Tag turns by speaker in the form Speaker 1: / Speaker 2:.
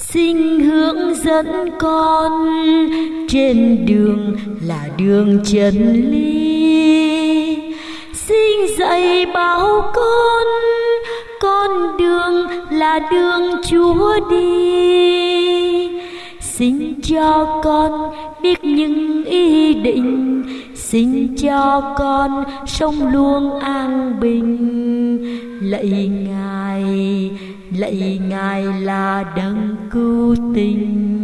Speaker 1: xin hướng dẫn con trên đường là đường chân lý, xin dạy bảo con đường là đường Chúa đi, xin cho con biết những ý định, xin cho con sống luôn an bình. Lạy Ngài là đấng cứu tinh.